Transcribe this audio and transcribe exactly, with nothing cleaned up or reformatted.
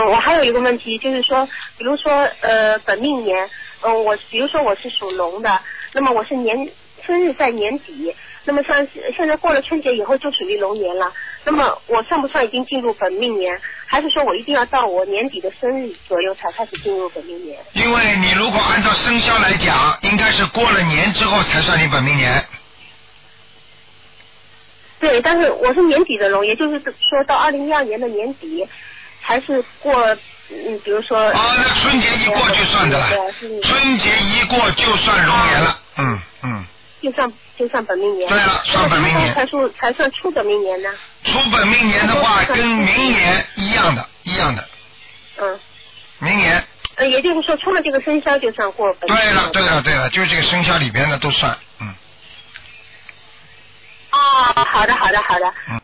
我还有一个问题，就是说，比如说呃本命年，嗯、呃，我比如说我是属龙的，那么我是年生日在年底，那么像现在过了春节以后就属于龙年了，那么我算不算已经进入本命年，还是说我一定要到我年底的生日左右才开始进入本命年？ 因为你如果按照生肖来讲，应该是过了年之后才算你本命年。 对，但是我是年底的龙，也就是说到二零一二年的年底，还是过，嗯，比如说。 啊，那春节一过就算的了。对，春节一过就算龙年了。嗯嗯。 就算就算本命年。 对了，算本命年。 才算才算出本命年呢？ 出本命年的话，跟明年一样的，一样的。 嗯。 明年。 呃，也就是说，出了这个生肖就算过本命年。 对了，对了，对了，就是这个生肖里边的都算，嗯。 哦，好的，好的，好的。 嗯。